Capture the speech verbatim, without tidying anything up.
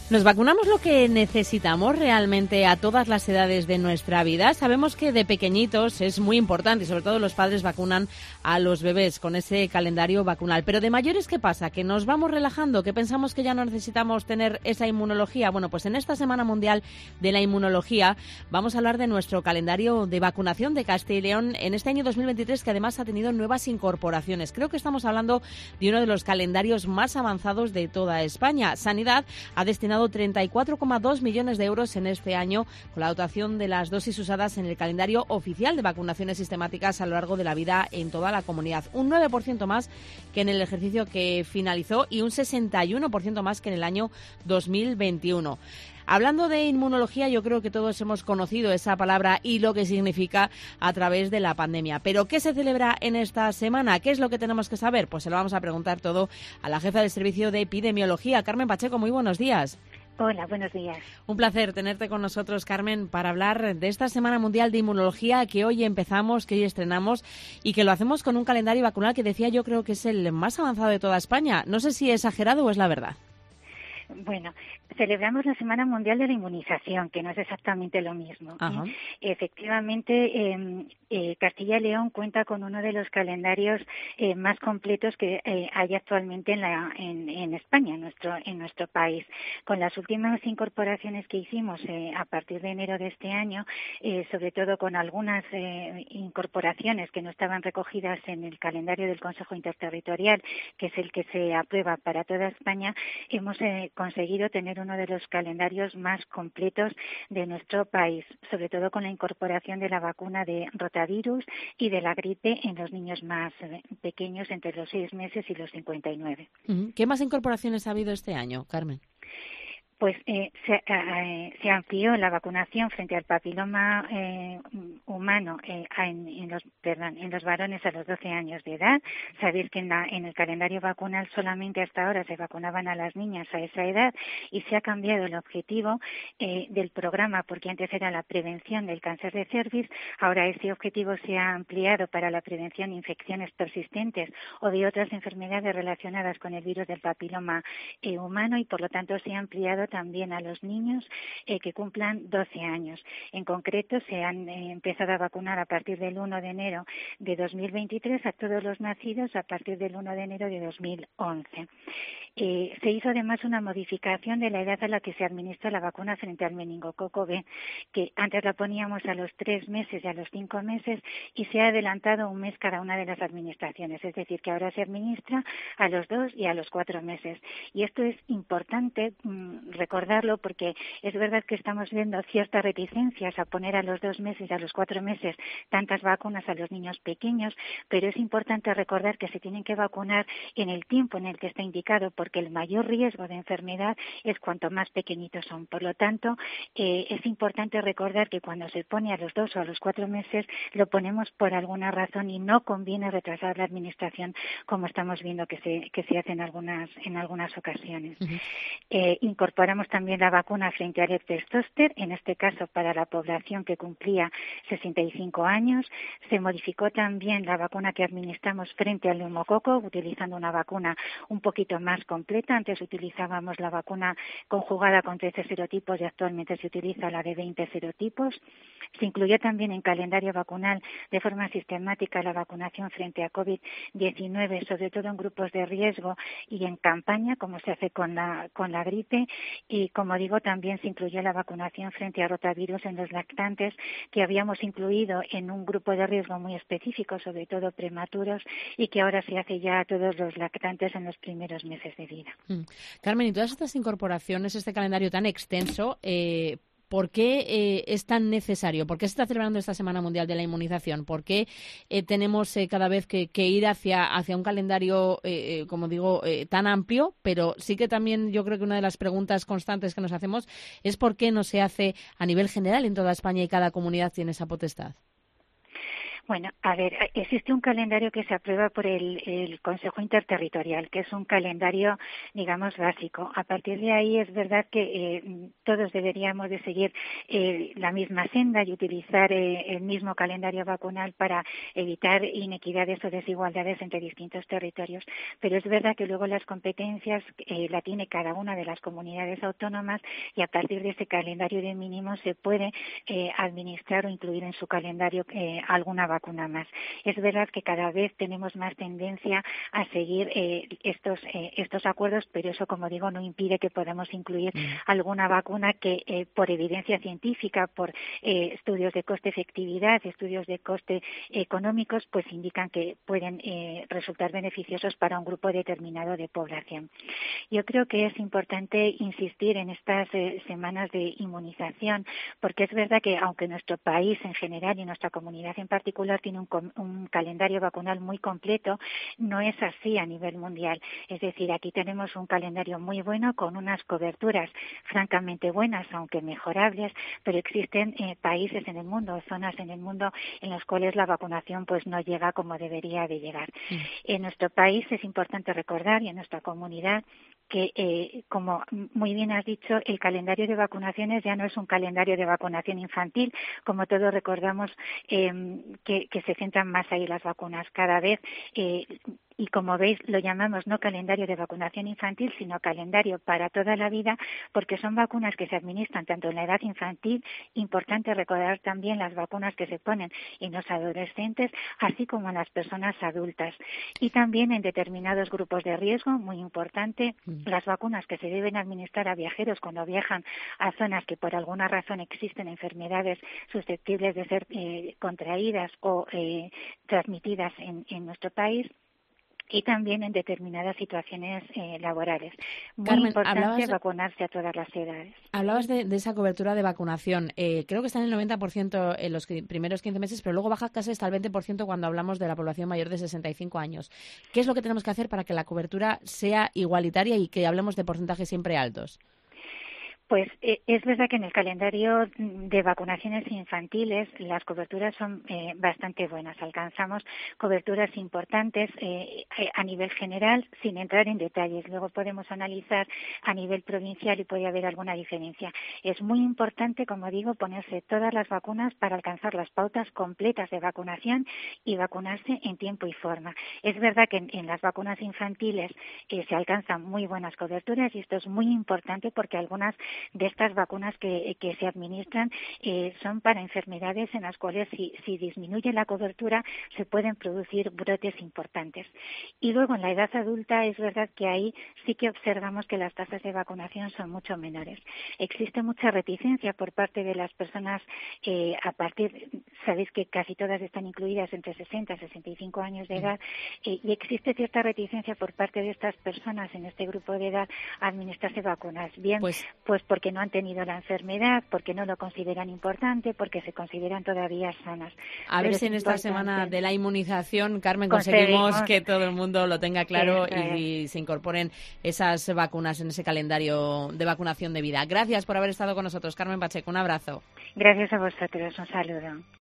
¿Nos vacunamos lo que necesitamos realmente a todas las edades de nuestra vida? Sabemos que de pequeñitos es muy importante y sobre todo los padres vacunan a los bebés con ese calendario vacunal. Pero de mayores, ¿qué pasa? ¿Que nos vamos relajando? ¿Que pensamos que ya no necesitamos tener esa inmunología? Bueno, pues en esta Semana Mundial de la Inmunología vamos a hablar de nuestro calendario de vacunación de Castilla y León en este año dos mil veintitrés, que además ha tenido nuevas incorporaciones. Creo que estamos hablando de uno de los calendarios más avanzados de toda España. Sanidad ha destinado treinta y cuatro coma dos millones de euros en este año con la dotación de las dosis usadas en el calendario oficial de vacunaciones sistemáticas a lo largo de la vida en toda la comunidad. Un nueve por ciento más que en el ejercicio que finalizó y un sesenta y uno por ciento más que en el año dos mil veintiuno. Hablando de inmunología, yo creo que todos hemos conocido esa palabra y lo que significa a través de la pandemia. ¿Pero qué se celebra en esta semana? ¿Qué es lo que tenemos que saber? Pues se lo vamos a preguntar todo a la jefa del Servicio de Epidemiología, Carmen Pacheco. Muy buenos días. Hola, buenos días. Un placer tenerte con nosotros, Carmen, para hablar de esta Semana Mundial de Inmunología que hoy empezamos, que hoy estrenamos y que lo hacemos con un calendario vacunal que decía yo creo que es el más avanzado de toda España. No sé si es exagerado o es la verdad. Bueno, celebramos la Semana Mundial de la Inmunización, que no es exactamente lo mismo. Ajá. ¿eh? Efectivamente, eh, eh, Castilla y León cuenta con uno de los calendarios eh, más completos que eh, hay actualmente en, la, en, en España, en nuestro, en nuestro país. Con las últimas incorporaciones que hicimos eh, a partir de enero de este año, eh, sobre todo con algunas eh, incorporaciones que no estaban recogidas en el calendario del Consejo Interterritorial, que es el que se aprueba para toda España, hemos eh, conseguido tener uno de los calendarios más completos de nuestro país, sobre todo con la incorporación de la vacuna de rotavirus y de la gripe en los niños más pequeños, entre los seis meses y los cincuenta y nueve. ¿Qué más incorporaciones ha habido este año, Carmen? Pues eh, se, eh, se amplió la vacunación frente al papiloma eh, humano eh, en, en, los, perdón, en los varones a los doce años de edad. Sabéis que en, la, en el calendario vacunal solamente hasta ahora se vacunaban a las niñas a esa edad y se ha cambiado el objetivo eh, del programa, porque antes era la prevención del cáncer de cervix. Ahora ese objetivo se ha ampliado para la prevención de infecciones persistentes o de otras enfermedades relacionadas con el virus del papiloma eh, humano y por lo tanto se ha ampliado también a los niños eh, que cumplan doce años. En concreto, se han eh, empezado a vacunar a partir del uno de enero de dos mil veintitrés a todos los nacidos a partir del uno de enero de dos mil once. Eh, se hizo además una modificación de la edad a la que se administra la vacuna frente al meningococo B, que antes la poníamos a los tres meses y a los cinco meses y se ha adelantado un mes cada una de las administraciones, es decir, que ahora se administra a los dos y a los cuatro meses. Y esto es importante mmm, recordarlo porque es verdad que estamos viendo ciertas reticencias a poner a los dos meses y a los cuatro meses tantas vacunas a los niños pequeños, pero es importante recordar que se tienen que vacunar en el tiempo en el que está indicado, porque el mayor riesgo de enfermedad es cuanto más pequeñitos son. Por lo tanto, eh, es importante recordar que cuando se pone a los dos o a los cuatro meses lo ponemos por alguna razón y no conviene retrasar la administración como estamos viendo que se, que se hace en algunas, en algunas ocasiones. Uh-huh. Eh, incorporamos también la vacuna frente al herpes zóster, en este caso para la población que cumplía sesenta y cinco años. Se modificó también la vacuna que administramos frente al neumococo, utilizando una vacuna un poquito más completa. Antes utilizábamos la vacuna conjugada con trece serotipos y actualmente se utiliza la de veinte serotipos. Se incluyó también en calendario vacunal de forma sistemática la vacunación frente a COVID diecinueve, sobre todo en grupos de riesgo y en campaña, como se hace con la, con la gripe. Y, como digo, también se incluyó la vacunación frente a rotavirus en los lactantes, que habíamos incluido en un grupo de riesgo muy específico, sobre todo prematuros, y que ahora se hace ya a todos los lactantes en los primeros meses de vida. Mm. Carmen, y todas estas incorporaciones, este calendario tan extenso, eh, ¿por qué eh, es tan necesario? ¿Por qué se está celebrando esta Semana Mundial de la Inmunización? ¿Por qué eh, tenemos eh, cada vez que, que ir hacia, hacia un calendario, eh, como digo, eh, tan amplio? Pero sí que también yo creo que una de las preguntas constantes que nos hacemos es ¿por qué no se hace a nivel general en toda España y cada comunidad tiene esa potestad? Bueno, a ver, existe un calendario que se aprueba por el, el Consejo Interterritorial, que es un calendario, digamos, básico. A partir de ahí es verdad que eh, todos deberíamos de seguir eh, la misma senda y utilizar eh, el mismo calendario vacunal para evitar inequidades o desigualdades entre distintos territorios. Pero es verdad que luego las competencias eh, la tiene cada una de las comunidades autónomas y a partir de ese calendario de mínimos se puede eh, administrar o incluir en su calendario eh, alguna vacuna. Vacuna más. Es verdad que cada vez tenemos más tendencia a seguir eh, estos eh, estos acuerdos, pero eso, como digo, no impide que podamos incluir mm. alguna vacuna que, eh, por evidencia científica, por eh, estudios de coste-efectividad, estudios de coste económicos, pues indican que pueden eh, resultar beneficiosos para un grupo determinado de población. Yo creo que es importante insistir en estas eh, semanas de inmunización, porque es verdad que, aunque nuestro país en general y nuestra comunidad en particular tiene un, un calendario vacunal muy completo, no es así a nivel mundial. Es decir, aquí tenemos un calendario muy bueno con unas coberturas francamente buenas, aunque mejorables, pero existen eh, países en el mundo, zonas en el mundo en las cuales la vacunación pues no llega como debería de llegar. Mm. En nuestro país es importante recordar, y en nuestra comunidad, que, eh, como muy bien has dicho, el calendario de vacunaciones ya no es un calendario de vacunación infantil, como todos recordamos, eh, que, que se centran más ahí las vacunas. Cada vez, eh, y como veis, lo llamamos no calendario de vacunación infantil, sino calendario para toda la vida, porque son vacunas que se administran tanto en la edad infantil, importante recordar también las vacunas que se ponen en los adolescentes, así como en las personas adultas. Y también en determinados grupos de riesgo, muy importante, mm. las vacunas que se deben administrar a viajeros cuando viajan a zonas que por alguna razón existen enfermedades susceptibles de ser eh, contraídas o eh, transmitidas en, en nuestro país, y también en determinadas situaciones eh, laborales. Muy Carmen, importante de, vacunarse a todas las edades. Hablabas de, de esa cobertura de vacunación. Eh, creo que está en el noventa por ciento en los primeros quince meses, pero luego baja casi hasta el veinte por ciento cuando hablamos de la población mayor de sesenta y cinco años. ¿Qué es lo que tenemos que hacer para que la cobertura sea igualitaria y que hablemos de porcentajes siempre altos? Pues eh, es verdad que en el calendario de vacunaciones infantiles las coberturas son eh, bastante buenas. Alcanzamos coberturas importantes eh, a nivel general sin entrar en detalles. Luego podemos analizar a nivel provincial y puede haber alguna diferencia. Es muy importante, como digo, ponerse todas las vacunas para alcanzar las pautas completas de vacunación y vacunarse en tiempo y forma. Es verdad que en, en las vacunas infantiles eh, se alcanzan muy buenas coberturas y esto es muy importante porque algunas de estas vacunas que, que se administran eh, son para enfermedades en las cuales si, si disminuye la cobertura se pueden producir brotes importantes. Y luego en la edad adulta es verdad que ahí sí que observamos que las tasas de vacunación son mucho menores. Existe mucha reticencia por parte de las personas eh, a partir, sabéis que casi todas están incluidas entre sesenta y sesenta y cinco años de edad eh, y existe cierta reticencia por parte de estas personas en este grupo de edad a administrarse vacunas. Bien, pues, pues porque no han tenido la enfermedad, porque no lo consideran importante, porque se consideran todavía sanas. A ver si en esta semana de la inmunización, Carmen, conseguimos que todo el mundo lo tenga claro y, y se incorporen esas vacunas en ese calendario de vacunación de vida. Gracias por haber estado con nosotros, Carmen Pacheco. Un abrazo. Gracias a vosotros. Un saludo.